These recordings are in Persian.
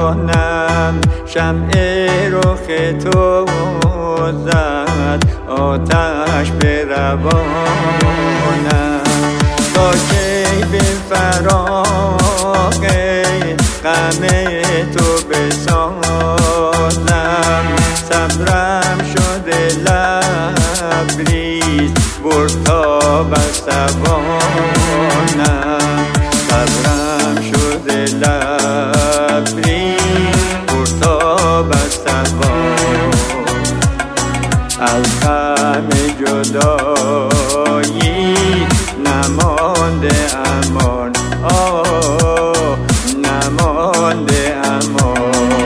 جانم شمع رخ تو زد آتش به روانم. تا کی به فراق غم تو بسازم، صبرم شده لبریز برد تا بر زبانم. صبرم شده لبریز برد تا بر زبانم. از غم جدایی نمانده امان، نمانده امان.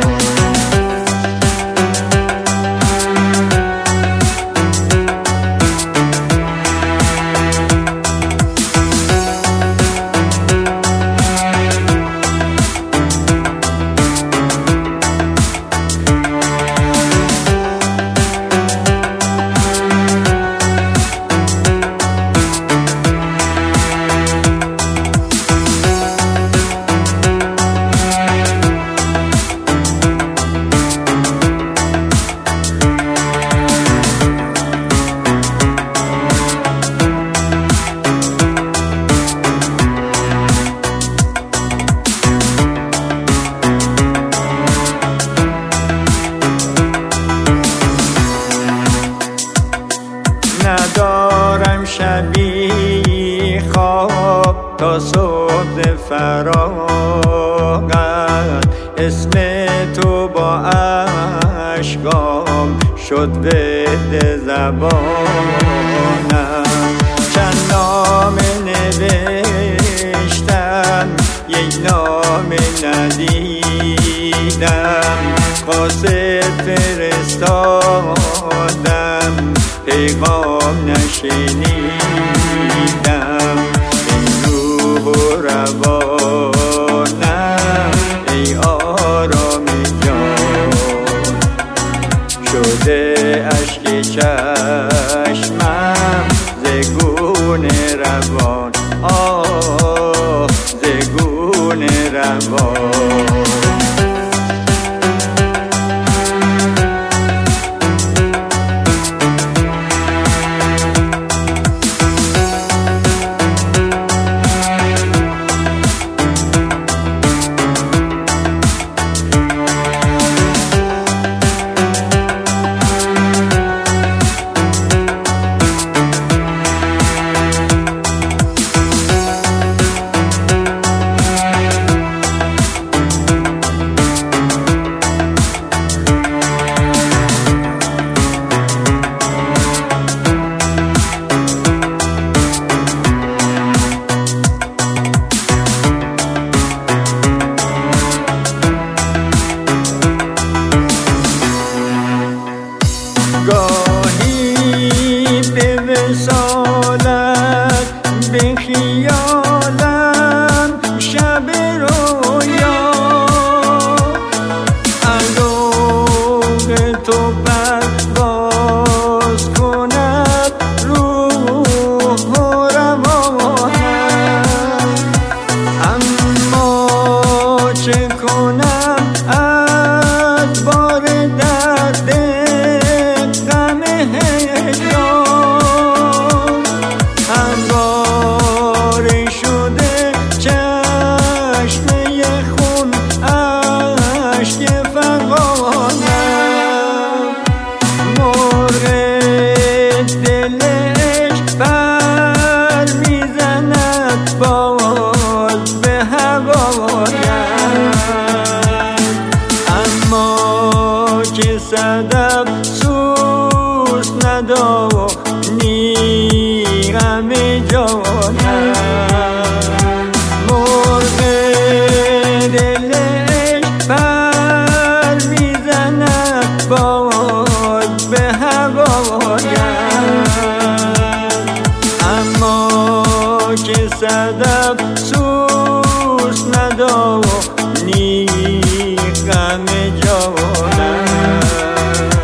ندارم شبی خواب تا صبح فراغت، اسم تو با اشکام شد ورد زبانم. چند نامه نوشتم یک نامه ندیدم، قاصد فرستادم پیغام نشنیدم. این روح و روانم ای آرام جان، شده اشک چشمم زگونه روان، زگونه روان. گاهی به وصالت به خیالم شب رویا، علاق تو پرواز کند روح و روانم. اما چه کنم از بار درد همواره شده چشمه خون اشک فغانم. مرغ دلش پر میزند باز به هوایم، اما که صدف سوز نداشت غم جانم. مرغ دلش پر میزند باز به هوایم، اما که صدف سوز نداشت غم جانم.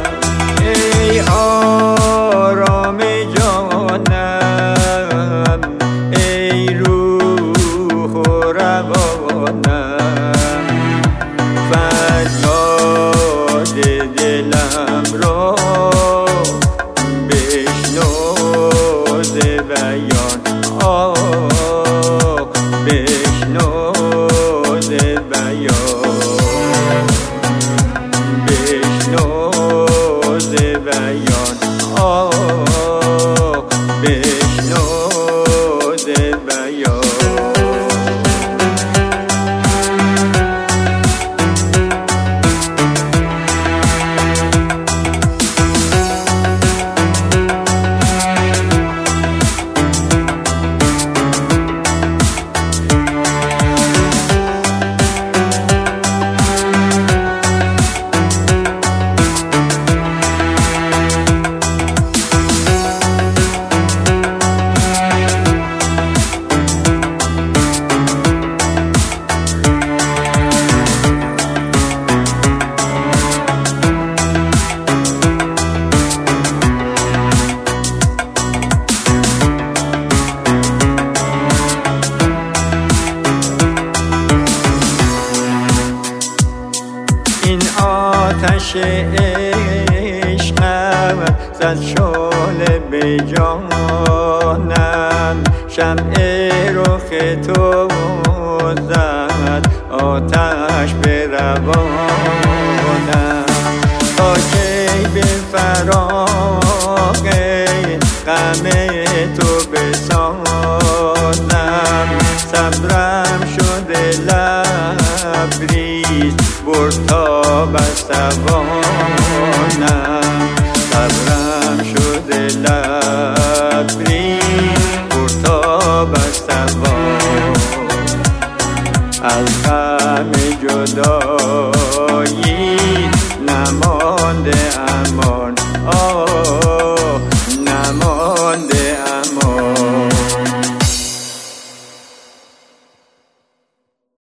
آتش عشقم زد شعله به جانم، شمع رخ تو زد آتش به روانم. تا کی به فراق غم تو بسازم، صبرم شده لبریز برد تا بس توانم. صبرم شده لبریز برد تا بس توانم. از غم جدایی نمانده امان